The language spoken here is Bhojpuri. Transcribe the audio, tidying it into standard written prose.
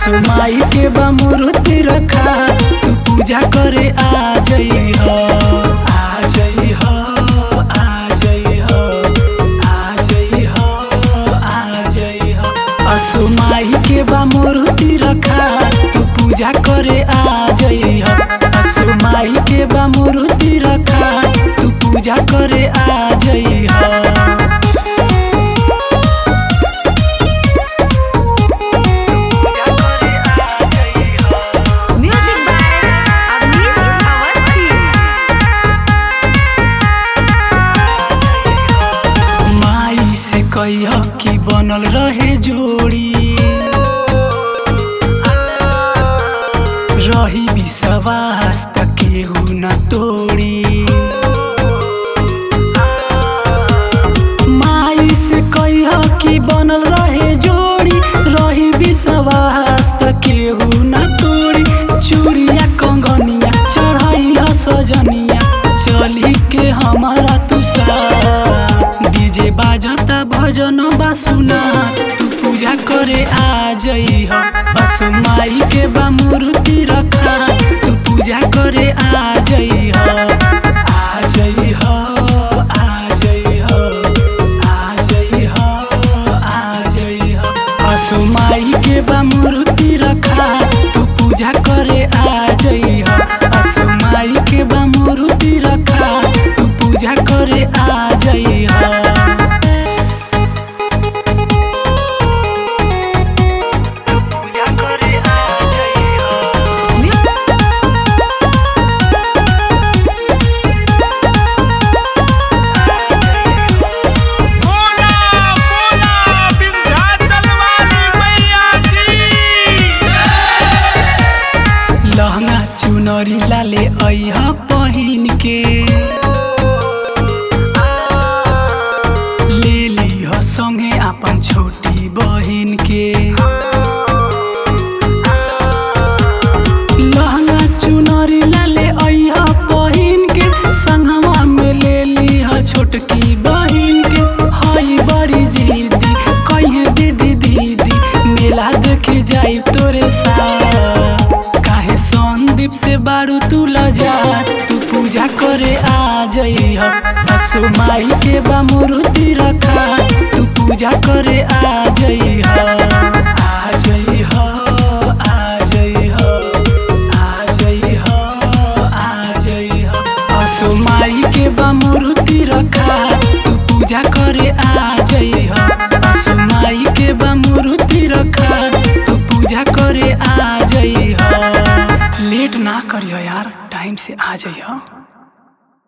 असुमाई के बा मूर्ति रखा तू पूजा करे आ जई हो आ जई हो आ जई हो आ जई हो आ जई हो। असुमाई के बा मूर्ति रखा तू पूजा करे आ जई हो असुमाई के बा मूर्ति रखा तू पूजा करे आ जई हो। कहिया कि बनल रहे जोड़ी रही विश्वास त केहू न तोड़ी माई से कहिया कि बनल रहे जोड़ी रही विश्वास त केहू न तोड़ी चूड़िया कंगनिया चढ़ाइया सजनिया चली के हमारा तू साथ डीजे बाजता भजन बा सुना तू पूजा करे आ जई हो असुमाई के बा मूर्ति रखा तू पूजा करे आ जई हो आ जई हो आ जई हो आ जई हो आ जई हो। असुमाई के बा मूर्ति रखा तू पूजा करे आ जई हो असुमाई के बा मूर्ति रखा तू पूजा करे आ जई हो। लहंगा चुनरी लाले अइहा पहिन के ले लीह संगे अपन छोटी बहिन के लहंगा चुनरी लाले अइहा पहिन के संगवा में ले लीह छोटकी बहिन के हई बड़ी जिद्दी कहिए दीदी दीदी मेला देखे जाई तोरे साथ काहे संदीप से बारू तू लजा तू पूजा करे आ जई हो असुमाई के बा मूर्ति रखा तू पूजा करे आ जई हो आ जई हो आ जई हो आ जई हो आ जई हो। असुमाई के बा मूर्ति रखा तू पूजा करे आ जई हो असुमाई के बा मूर्ति रखा तू पूजा करे आ जई हो। लेट ना करियो यार टाइम से आ जाइयो।